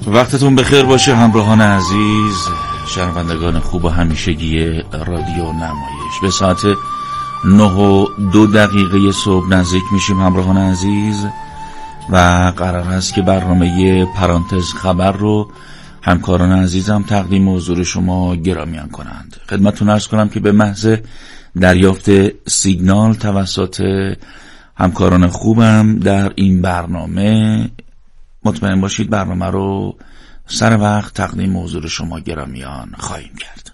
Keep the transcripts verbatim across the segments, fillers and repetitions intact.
وقتتون بخیر باشه همراهان عزیز، شنوندگان خوب و همیشگی رادیو نمایش. به ساعت نه و دو دقیقه صبح نزدیک میشیم همراهان عزیز و قرار هست که برنامه پرانتز خبر رو همکاران عزیزم تقدیم حضور شما گرامیان کنند. خدمتتون عرض کنم که به محض دریافت سیگنال توسط همکاران خوبم در این برنامه مطمئن باشید برنامه رو سر وقت تقدیم حضور شما گرامیان خواهیم کرد.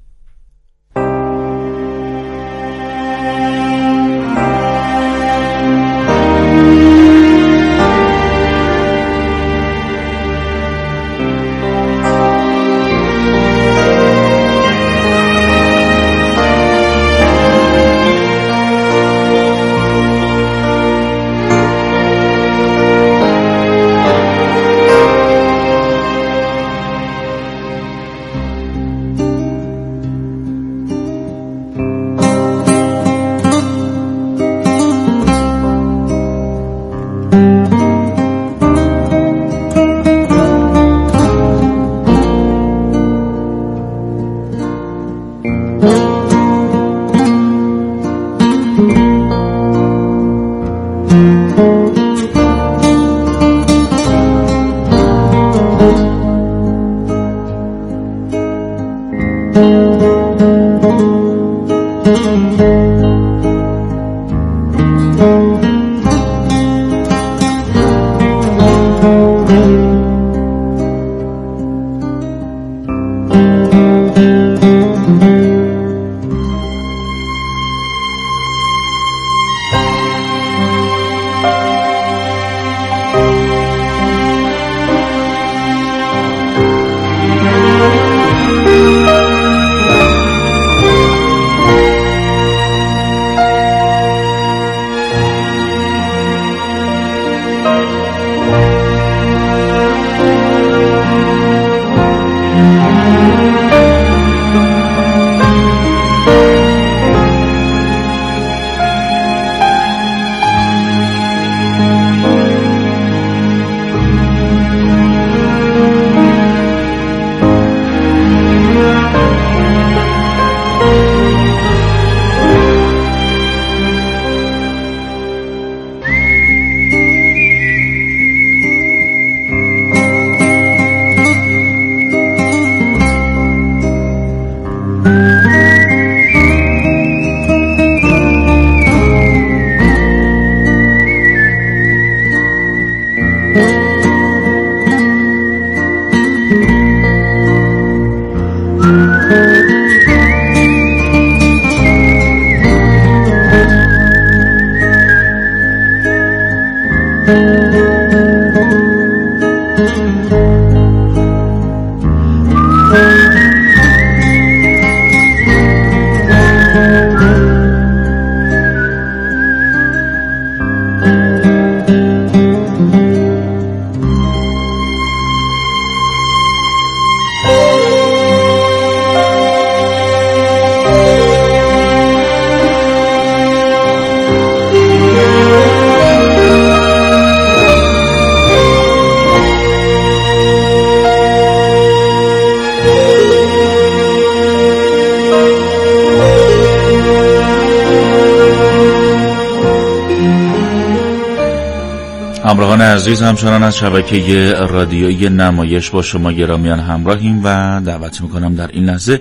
همراهان عزیز، همچنان از شبکه رادیویی نمایش با شما گرامیان همراهیم و دعوت میکنم در این لحظه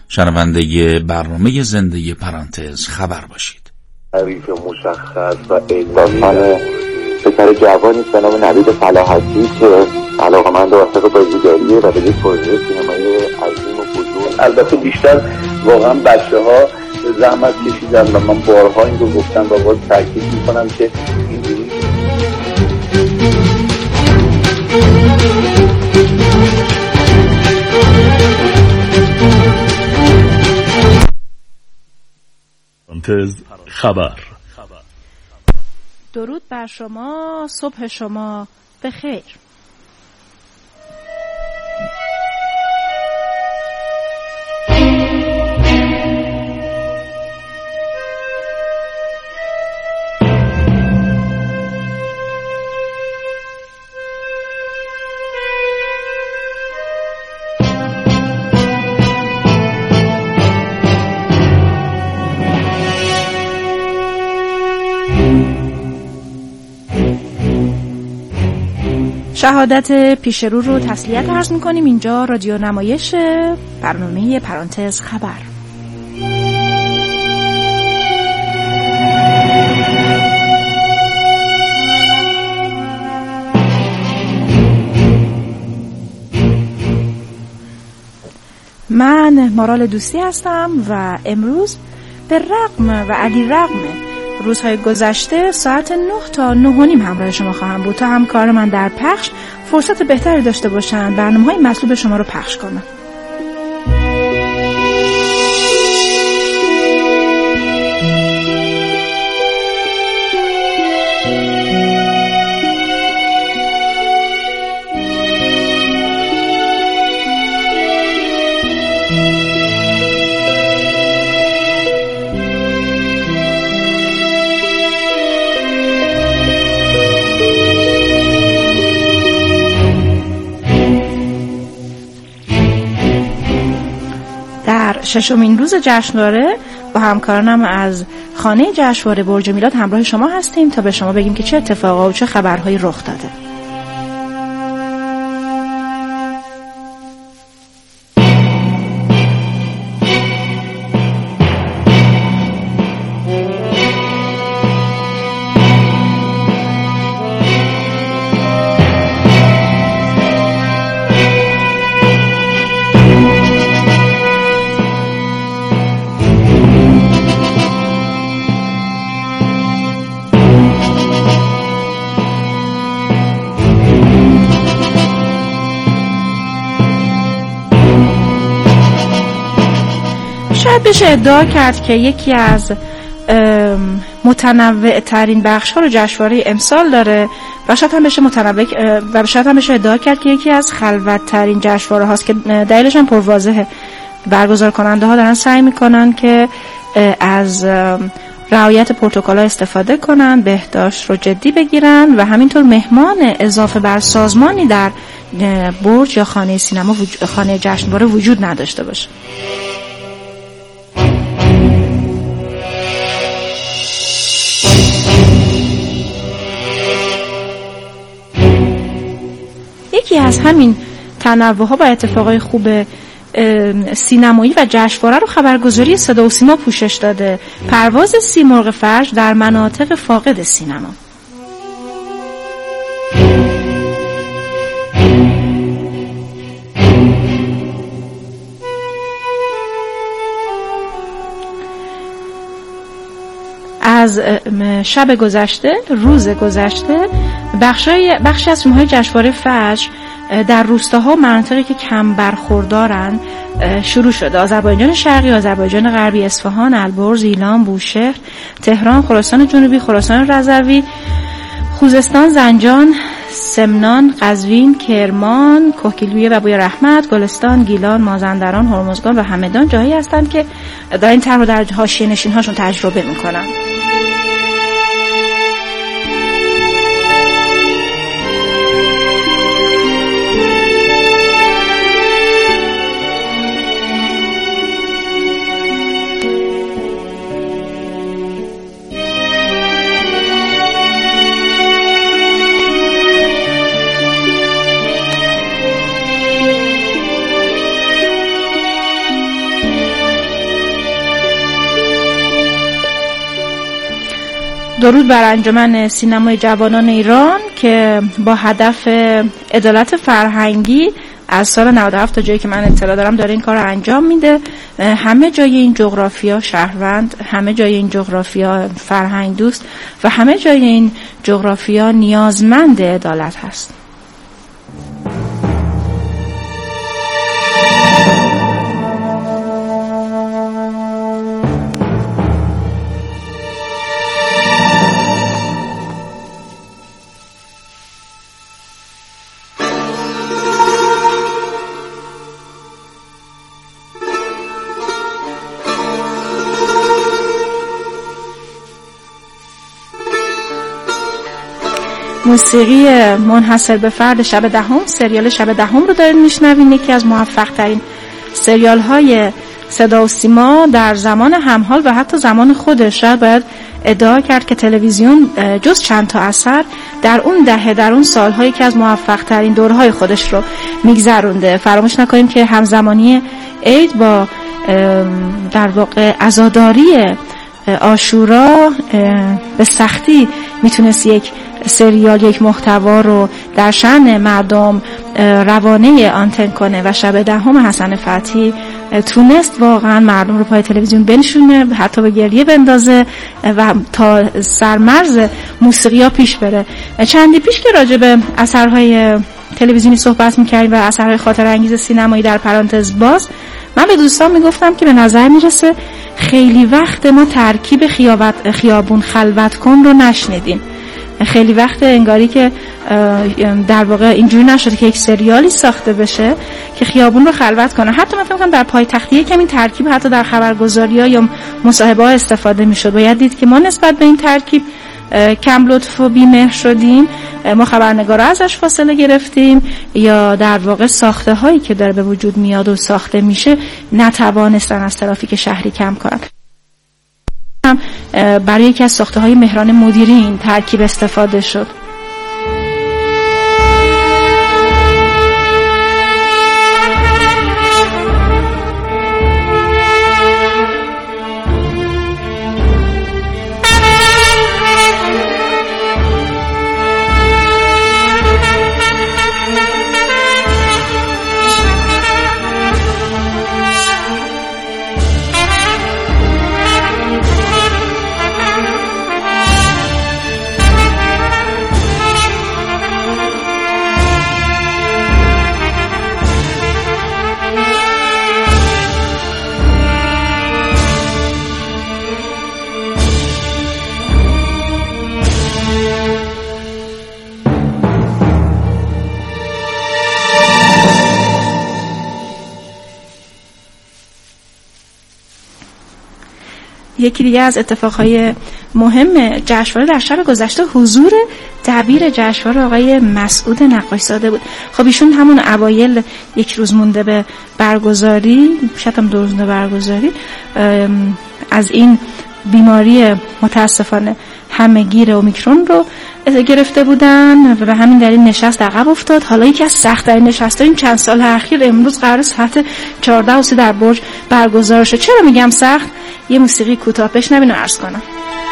شنونده برنامه زنده پرانتز خبر باشید. تعریف مشخص و علمی پسر جوانی به نام نوید فلاحتی که علاقه‌مند و عاشق بازیگریه و به یک پروژه سینمایی عظیم و بزرگ، البته بیشتر واقعا بچه‌ها زحمت کشیدن و من بارها این رو گفتم و باز تاکید میکنم که اینجوری پرانتز خبر. درود بر شما، صبح شما بخیر. شهادت پیش رو رو تسلیت عرض میکنیم. اینجا رادیو نمایش، برنامه پرانتز خبر. من مارال دوستی هستم و امروز به رغم و علی رغم روزهای گذشته ساعت نه تا نه و نیم همراه شما خواهم بود تا همکار من در پخش فرصت بهتری داشته باشند برنامه‌های مطلوب شما رو پخش کنم. ششمین روز جشنواره با همکارانم از خانه جشنواره برج میلاد همراه شما هستیم تا به شما بگیم که چه اتفاقا و چه خبرهایی رخ داده. بشه ادعا کرد که یکی از متنوع ترین بخش ها رو جشنواره امسال داره و شاید هم بشه متنوع و شاید هم بشه ادعا کرد که یکی از خلوت ترین جشنواره هاست که دلیلش هم پرواضحه. برگزار کننده ها دارن سعی میکنن که از رعایت پروتکل‌ها استفاده کنن، بهداشت رو جدی بگیرن و همینطور مهمان اضافه بر سازمانی در برج یا خانه سینما خانه جشنواره وجود نداشته باشه. یکی از همین تنوع‌ها و اتفاقای خوب سینمایی و جشنواره رو خبرگزاری صدا و سیما پوشش داده. پرواز سیمرغ فرج در مناطق فاقد سینما. از شب گذشته، روز گذشته، بخشای بخشی از فیلم‌های جشنواره فجر در روستاها و مناطقی که کم برخوردارن شروع شده. آذربایجان شرقی، آذربایجان غربی، اصفهان، البرز، ایلام، بوشهر، تهران، خراسان جنوبی، خراسان رضوی، خوزستان، زنجان، سمنان، قزوین، کرمان، کهگیلویه و بوی رحمت، گلستان، گیلان، مازندران، هرمزگان و همدان جایی هستند که در این طرح رو در حاشیه نشین‌هاشون تجربه می‌کنن. درود بر انجمن سینمای جوانان ایران که با هدف عدالت فرهنگی از سال نود و هفت تا جایی که من اطلاع دارم داره این کار رو انجام میده. همه جای این جغرافیا شهروند، همه جای این جغرافیا فرهنگ دوست و همه جای این جغرافیا نیازمند عدالت هست. موسیقی منحصر به فرد شب دهم، سریال شب دهم رو دارین میشنوین. یکی از موفق ترین سریال های صدا و سیما در زمان همحال و حتی زمان خودش شاید باید ادعا کرد که تلویزیون جز چند تا اثر در اون دهه در اون سالهایی که از موفق ترین دورهای خودش رو میگذرونده. فراموش نکنیم که همزمانی عید با در واقع عزاداری عاشورا به سختی میتونست یک سریال، یک محتوا رو در شأن مردم روانه آنتن کنه و شب دهم حسن فتحی تونست واقعا مردم رو پای تلویزیون بنشونه، حتی به گریه بندازه و تا سرمرز موسیقی ها پیش بره. چندی پیش که راجع به اثرهای تلویزیونی صحبت میکردیم و اثرهای خاطر انگیز سینمایی در پرانتز باز، من به دوستان میگفتم که به نظر میرسه خیلی وقت ما ترکیب خیابت خیابون خلوت کن رو نشنیدیم. خیلی وقت انگاری که در واقع اینجوری نشده که یک سریالی ساخته بشه که خیابون رو خلوت کنه. حتی من فکر می‌کنم در پایتختی کمی ترکیب حتی در خبرگزاری‌ها یا مصاحبه‌ها استفاده می‌شد. باید دید که ما نسبت به این ترکیب کم لطف و بی‌مهر شدیم، ما خبرنگارا ازش فاصله گرفتیم، یا در واقع ساخته هایی که داره به وجود میاد و ساخته میشه نتوانستن از ترافیک شهری کم کنن. برای یکی از ساخته های مهران مدیری این ترکیب استفاده شد. یکی دیگه از اتفاقهای مهم جشنواره در شب گذشته حضور دبیر جشنواره آقای مسعود نقاشزاده بود. خب ایشون همون اوایل یک روز مونده به برگزاری، شاید هم دو روز مونده برگزاری، از این بیماری متاسفانه همه‌گیر اومیکرون رو گرفته بودن و به همین دلیل نشست عقب افتاد. حالا یکی از سخت‌ترین نشست‌ها این چند سال اخیر امروز قرار ساعت چهارده و سی در برج برگزار شد. چرا میگم سخت؟ یه موسیقی کوتاه بشنوین و عرض کنم.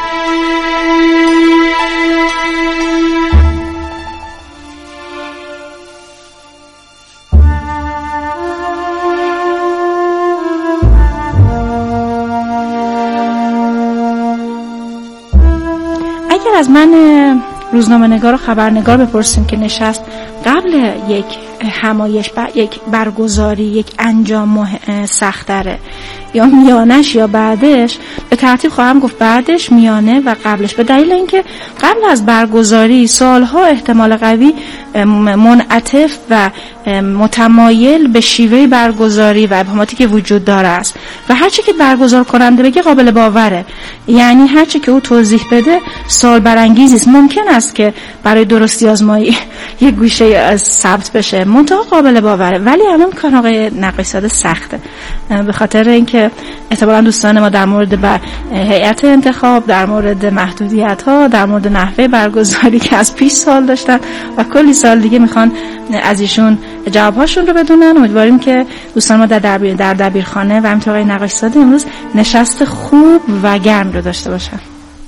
اگر از من روزنامه‌نگار و خبرنگار بپرسیم که نشست قبل یک همایش، یک برگزاری، یک انجام سخت‌تره یا میانش یا بعدش، به ترتیب خواهم گفت بعدش، میانه و قبلش، به دلیل اینکه قبل از برگزاری سالها احتمال قوی منعطف و متمایل به شیوه برگزاری و ابهاماتی که وجود داره است و هرچی که برگزار کننده بگه قابل باوره، یعنی هرچی که او توضیح بده سال برانگیزی است. ممکن است که برای درستی آزمایی یک گوشه از ثبت بشه، منتها قابل باوره. ولی الان کار آقای نقاشزاده سخته، به خاطر اینکه احتمالاً دوستان ما در مورد بر هیئت انتخاب، در مورد محدودیت‌ها، در مورد نحوه برگزاری که از پیش سوال داشتن و کلی سال دیگه میخوان از ایشون جوابهاشون رو بدونن. امیدواریم که دوستان ما در دبیر در دبیرخانه و همینطور آقای نقاشزاده امروز نشست خوب و گرم رو داشته باشن.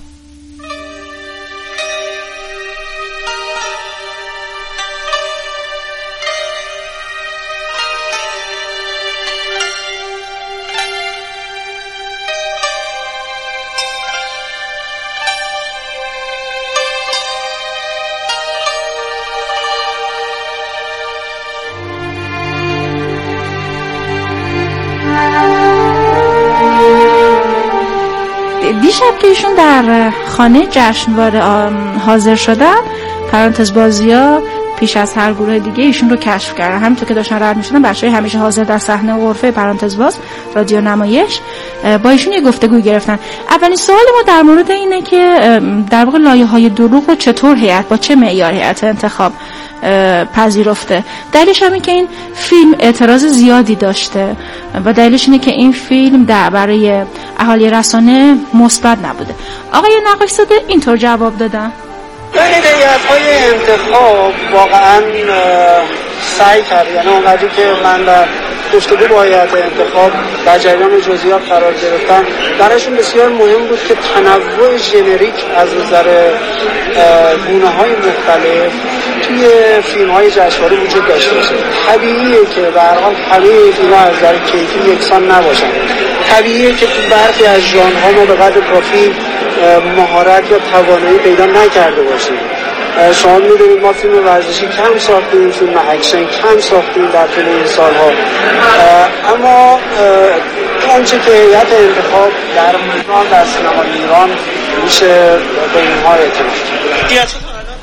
دیشب که ایشون در خانه جشنواره حاضر شدن، پرانتز بازی‌ها پیش از هر گروه دیگه ایشون رو کشف کردن. همینطور که داشتن رد می‌شدن، بچه‌های همیشه حاضر در صحنه غرفه پرانتز باز رادیو نمایش با ایشون یه گفتگو گرفتن. اولین سوال ما در مورد اینه که در واقع لایه‌های دروغ رو چطور هیئت، با چه معیار هیئت انتخاب پذیرفته. دلیلش همین که این فیلم اعتراض زیادی داشته و دلیلش اینه که این فیلم در برای اهالی رسانه مثبت نبوده. آقای نقاش زاده اینطور جواب دادن: در هدایت‌های انتخاب واقعا سعی کرد، یعنی اونقدری که من در گفتگو با هیئت انتخاب در جریان جزئیات قرار گرفتن، برایشون بسیار مهم بود که تنوع ژنریک از نظر گونه‌های مختلف توی فیلم‌های جشنواره وجود داشته باشه. طبیعیه که به هر حال همه فیلم‌ها از نظر کیفی یکسان نباشن. طبیعیه که تو برخی از ژانرها ما به قدر کافی مهارت یا توانایی پیدا نکرده باشیم. شما می‌دونید ما فیلم ورزشی کم ساختیم، فیلم اکشن کم ساختیم در طول این سال‌ها، اما آنچه که هیئت انتخاب در ایران در سینما ایران میشه به اینها اعتماد کرد.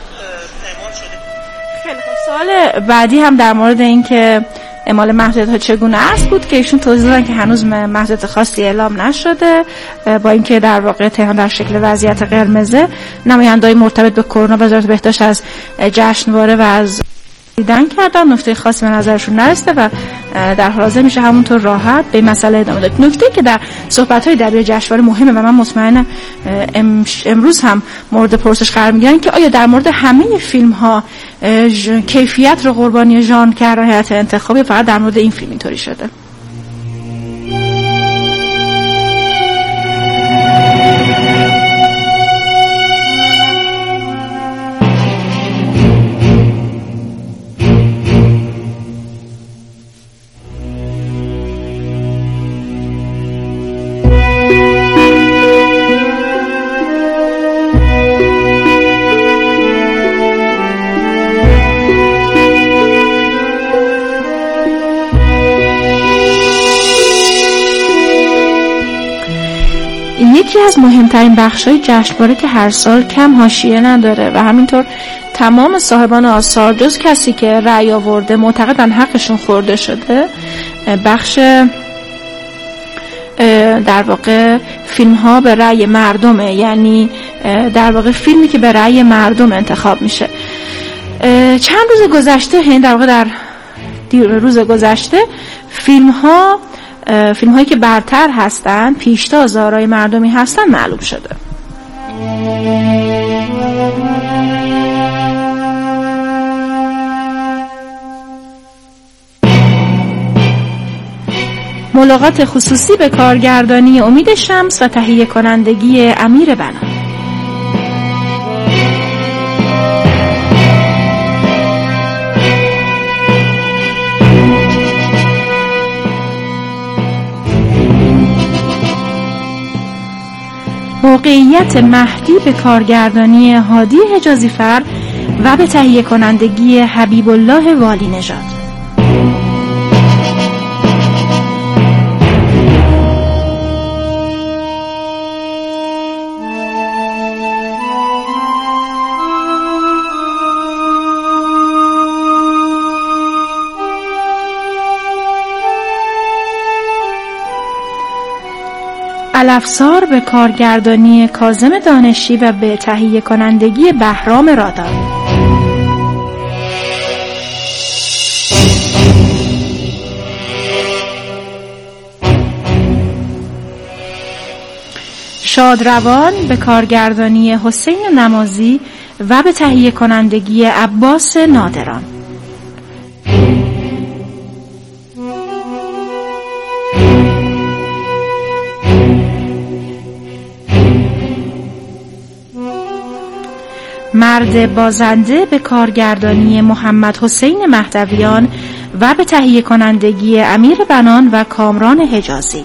خیلی خوب. سوال بعدی هم در مورد این که اعمال محدودیت‌ها چگونه است بود که ایشون توضیح دادن که هنوز محدودیت خاصی اعلام نشده، با اینکه در واقع تهران در شکل وضعیت قرمزه. نماینده‌های مرتبط به کرونا وزارت بهداشت از جشنواره و از دیدن کردن، نکته خاصی به نظرشون نرسیده و در حال حاضر میشه همونطور راحت به مسئله ادامه داد. نکته که در صحبت‌های دبیر جشنواره مهمه و من مطمئنم امروز هم مورد پرسش قرار میگیرن که آیا در مورد همه فیلم‌ها کیفیت رو قربانی ژانر کردن هیئت انتخابی، فقط در مورد این فیلم اینطوری شده؟ یکی از مهمترین بخش‌های جشنواره که هر سال کم حاشیه نداره و همینطور تمام صاحبان آثار جز کسی که رأی آورده معتقدن حقشون خورده شده، بخش در واقع فیلم ها به رأی مردمه، یعنی در واقع فیلمی که به رأی مردم انتخاب میشه. چند روز گذشته، یعنی در واقع در روز گذشته فیلم ها فیلم هایی که برتر هستن، پیشتاز آرای مردمی هستن، معلوم شده. ملاقات خصوصی به کارگردانی امید شمس و تهیه کنندگی امیر بنان. موقعیت مهدی به کارگردانی هادی حجازی فر و به تهیه کنندگی حبیب الله والی نژاد. الافسار به کارگردانی کاظم دانشی و به تهیه کنندگی بهرام رادان. شادروان به کارگردانی حسین نمازی و به تهیه کنندگی عباس نادران. مرد بازنده به کارگردانی محمد حسین مهدویان و به تهیه کنندگی امیر بنان و کامران حجازی.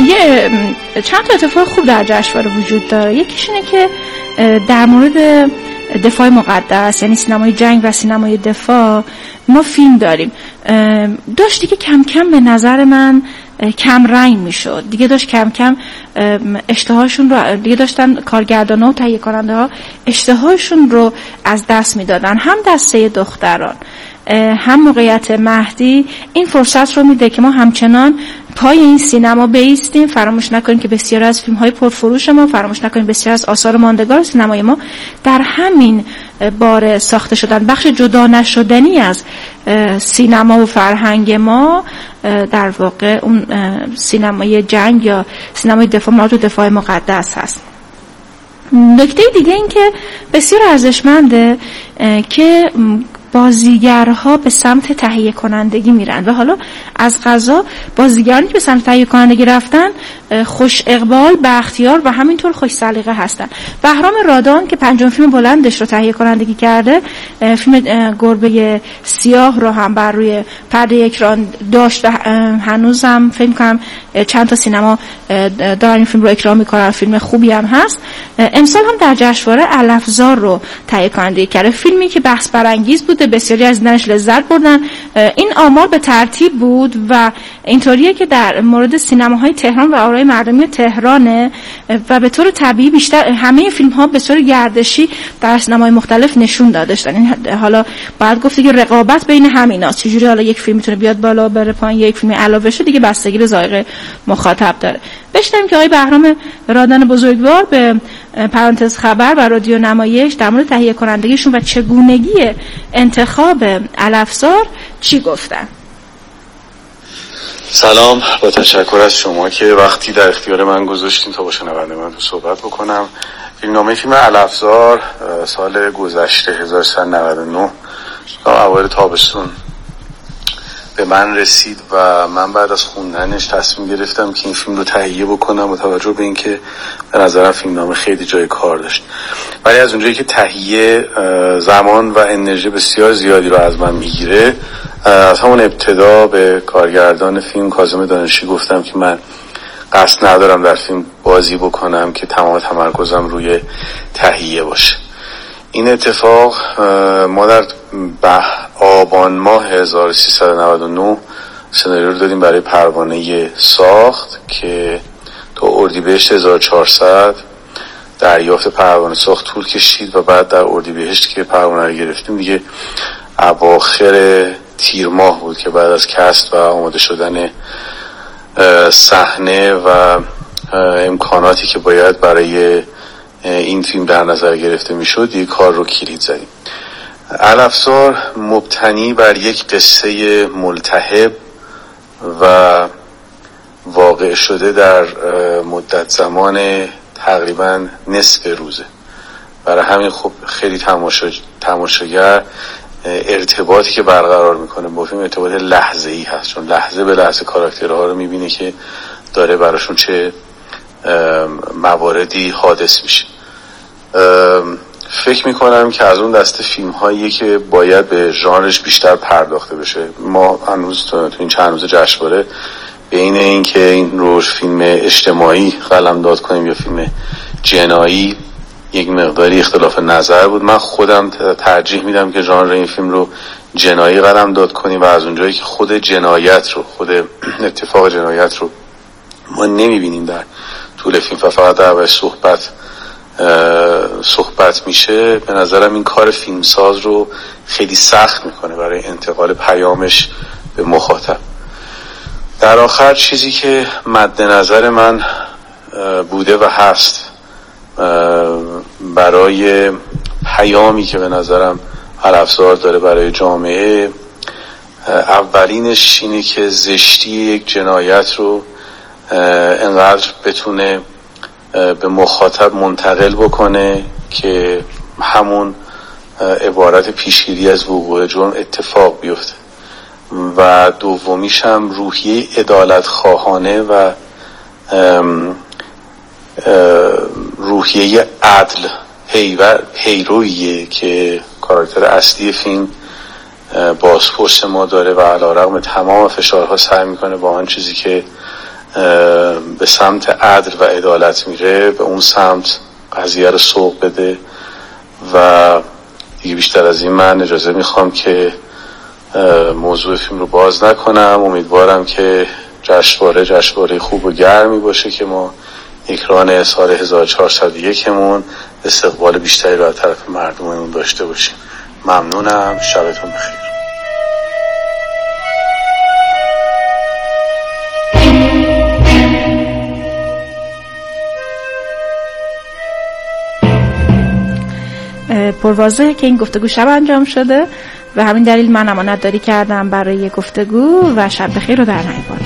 چند تا اتفاق خوب در جشنواره وجود داره. یکیش اینه که در مورد دفاع مقدس، یعنی سینمای جنگ و سینمای دفاع، ما فیلم داریم. داشت دیگه کم کم به نظر من کم رنگ میشد دیگه، داشت کم کم اشتهاشون رو دیگه داشتن کارگردانا و تهیه کننده ها اشتهاشون رو از دست میدادن. هم دسته دختران هم موقعیت مهدی این فرصت رو میده که ما همچنان پای این سینما بایستیم. فراموش نکنیم که بسیار از فیلم‌های پرفروش ما، فراموش نکنیم بسیار از آثار ماندگار سینمای ما در همین باره ساخته شدن. بخش جدا نشدنی از سینما و فرهنگ ما در واقع اون سینمای جنگ یا سینمای دفاع ما، دفاع مقدس هست. نکته دیگه این که بسیار ارزشمنده که بازیگرها به سمت تهیه کنندگی میرن و حالا از قضا بازیگرانی که به سمت تهیه کنندگی رفتن خوش اقبال، بختیار و همینطور خوش سلیقه هستن. بهرام رادان که پنجم فیلم بلندش رو تهیه کنندگی کرده، فیلم گربه سیاه رو هم بر روی پرده اکران داشت و هنوزم فکر کنم چند تا سینما دارن این فیلم رو اکران میکنن، فیلم خوبی هم هست. امسال هم در جشنواره الافزار رو تهیه کنندگی کرده، فیلمی که بحث برانگیز بوده، بسیاری از دیدنش لذت بردن. این آمار به ترتیب بود و اینطوریه که در مورد سینماهای تهران و آرای مردمی تهرانه و به طور طبیعی بیشتر همه فیلم ها به طور گردشی در سینماهای مختلف نشون داده شدن. این حالا باید گفت که رقابت بین همینا چجوری حالا یک فیلم میتونه بیاد بالا بره پایین، یک فیلم علاوه شه، دیگه بستگی به ذائقه مخاطب داره. بشنویم که آقای بهرام رادان بزرگوار به پرانتز خبر و رادیو نمایش در مورد تهیه کنندگیشون و چگونگی انتخاب الافزار چی گفتن. سلام، با تشکر از شما که وقتی در اختیار من گذاشتین تا با شنونده من تو صحبت بکنم. فیلمنامه فیلم الافزار سال گذشته هزار و سیصد و نود و نه اوایل تابستون به من رسید و من بعد از خوندنش تصمیم گرفتم که این فیلم رو تهیه بکنم با توجه به اینکه به نظرم فیلمنامه خیلی جای کار داشت. ولی از اونجایی که تهیه زمان و انرژی بسیار زیادی رو از من میگیره، از همون ابتدا به کارگردان فیلم کاظم دانشی گفتم که من قصد ندارم در فیلم بازی بکنم، که تمام تمرکزم روی تهیه باشه. این اتفاق ما در آبان ماه هزار و سیصد و نود و نه سناریو رو دادیم برای پروانه ساخت که تا اردیبهشت هزار و چهارصد دریافت پروانه ساخت طول کشید و بعد در اردیبهشت که پروانه رو گرفتیم دیگه اواخر تیر ماه بود که بعد از کست و آماده شدن صحنه و امکاناتی که باید برای این فیلم در نظر گرفته میشد یک کار رو کلید زدیم. الافزار مبتنی بر یک قصه ملتهب و واقع شده در مدت زمان تقریبا نصف روزه. برای همین خب خیلی تماشا تماشاگر ارتباطی که برقرار میکنه با فیلم ارتباط لحظه‌ای هست، چون لحظه به لحظه کاراکترها رو میبینه که داره براشون چه مواردی حادث میشه. فکر میکنم که از اون دسته فیلم هایی که باید به ژانرش بیشتر پرداخته بشه. ما هنوز تو این چند روز جشنواره بین این که این رو فیلم اجتماعی قلمداد کنیم یا فیلم جنایی یک مقداری اختلاف نظر بود. من خودم ترجیح میدم که ژانر این فیلم رو جنایی قلمداد کنیم و از اونجایی که خود جنایت رو خود اتفاق جنایت رو ما نمیبینیم در طول فیلم و فقط در باید صحبت صحبت میشه، به نظرم این کار فیلمساز رو خیلی سخت میکنه برای انتقال پیامش به مخاطب. در آخر چیزی که مد نظر من بوده و هست برای پیامی که به نظرم الافزار داره برای جامعه، اولینش اینه که زشتی یک جنایت رو انقدر بتونه به مخاطب منتقل بکنه که همون عبارت پیشگیری از وقوع جرم اتفاق بیفته. و دومیش هم روحیه عدالت خواهانه و روحیه عدل پیرویه که کاراکتر اصلی فیلم بازپرس ما داره و علیرغم تمام فشارها سعی میکنه با آن چیزی که به سمت عدل و عدالت میره به اون سمت قضیه رو سوق بده و دیگه بیشتر از این من اجازه میخوام که موضوع فیلم رو باز نکنم. امیدوارم که جشنواره جشنواره خوب و گرمی باشه که ما اکران سال هزار و چهارصد و یک مون استقبال بیشتری رو از طرف مردممون داشته باشیم. ممنونم. شبتون بخیر. پروازه که این گفتگو شب انجام شده و همین دلیل من امانت داری کردم برای گفتگو و شب بخیر رو در نهایت.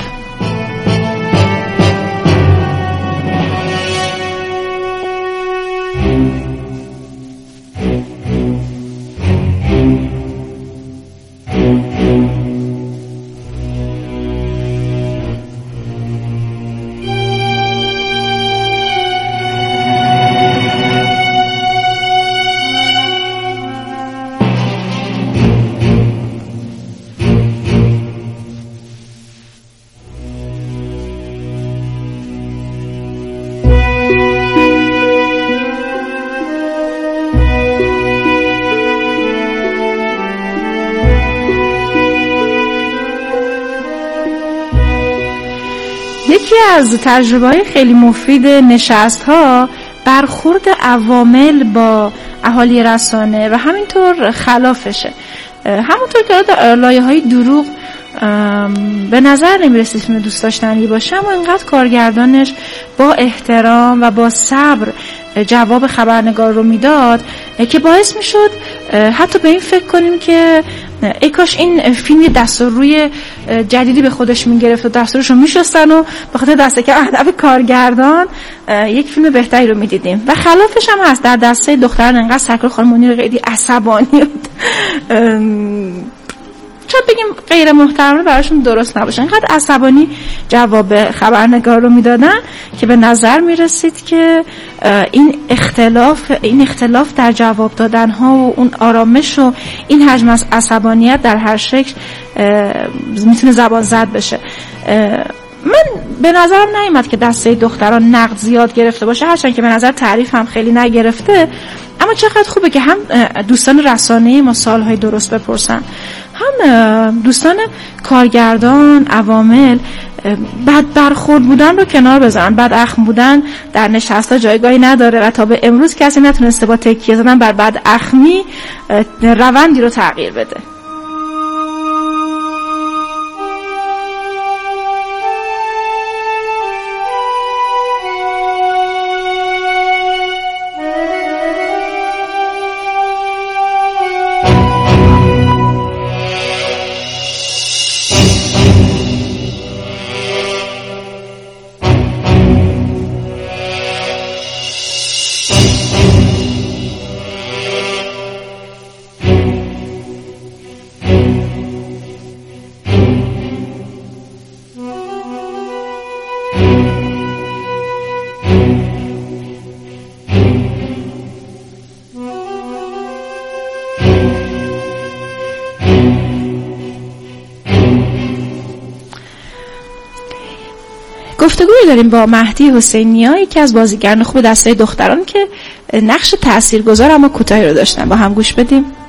یکی از تجربه‌های خیلی مفید نشست‌ها برخورد عوامل با اهالی رسانه و همینطور خلافشه. همونطور که لایه‌های دروغ به نظر نمیرسید فیلم دوست داشتنی باشه، اما اینقدر کارگردانش با احترام و با صبر جواب خبرنگار رو میداد که باعث میشد حتی به این فکر کنیم که ای کاش این فیلم یه دستورروی جدیدی به خودش میگرفت و دستورش رو میشستن و به خاطر دسته که هدف کارگردان یک فیلم بهتری رو میدیدیم. و خلافش هم هست. در دسته دختران انقدر سرکار خانم منیر قیدی عصبانی شاید بگیم غیر محترمانه براشون درست نباشه، اینقدر عصبانی جواب خبرنگار رو میدادن که به نظر میرسید که این اختلاف این اختلاف در جواب دادن ها و اون آرامش و این حجم از عصبانیت در هر شکل میتونه زبان زد بشه. من به نظرم نیامد که دسته دختران نقد زیاد گرفته باشه، هرچند که به نظر تعریف هم خیلی نگرفته، اما چقدر خوبه که هم دوستان رسانه‌ای ما سالهای درست بپرسن، هم دوستان کارگردان، عوامل بد برخورد بودن رو کنار بذارن. بد اخم بودن در نشست‌ها جایگاهی نداره و تا به امروز کسی نتونسته با تکیه زدن بر بد اخمی روندی رو تغییر بده. گفتگوی داریم با مهدی حسینی‌ها، یکی از بازیگران خوب دسته دختران که نقش تاثیرگذار اما کوتاهی رو داشتن. با هم گوش بدیم.